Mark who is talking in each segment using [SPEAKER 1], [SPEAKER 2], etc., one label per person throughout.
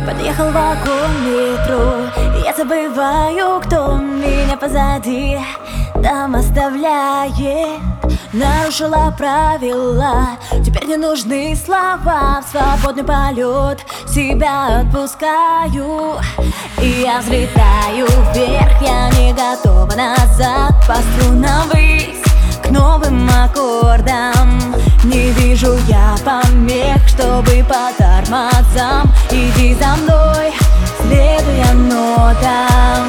[SPEAKER 1] Подъехал вагон метро, и я забываю, кто меня позади там оставляет. Нарушила правила, теперь не нужны слова. В свободный полет себя отпускаю, и я взлетаю вверх. Я не готова назад, по струнам ввысь, к новым аккордам. Не вижу я помех, чтобы по тормозам. Иди за мной, следуя нотам.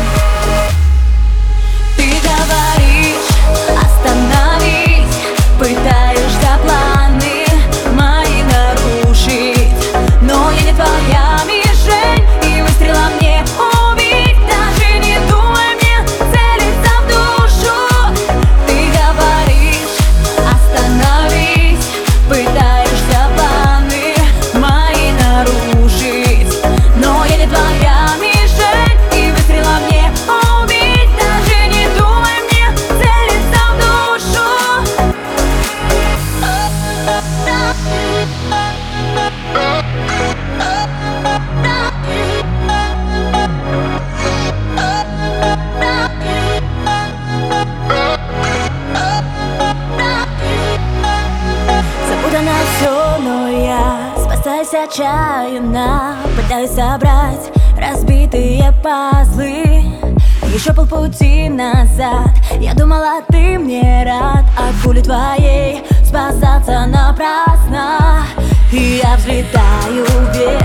[SPEAKER 1] Ты говоришь, остановись, пытаешься планы мои нарушить, но я не твоя мишень, и выстрела мне убить. Даже не думай мне целиться в душу. Ты говоришь, остановись, пытаешься планы мои нарушить, но я не твоя мишень, и выстрела мне убить. Даже не думай мне целиться в душу. Запутано все, но я спасаюсь отчаянно, пытаюсь собрать разбитые пазлы. Еще полпути назад я думала, ты мне рад. От пули твоей спасаться напрасно, и я взлетаю вверх.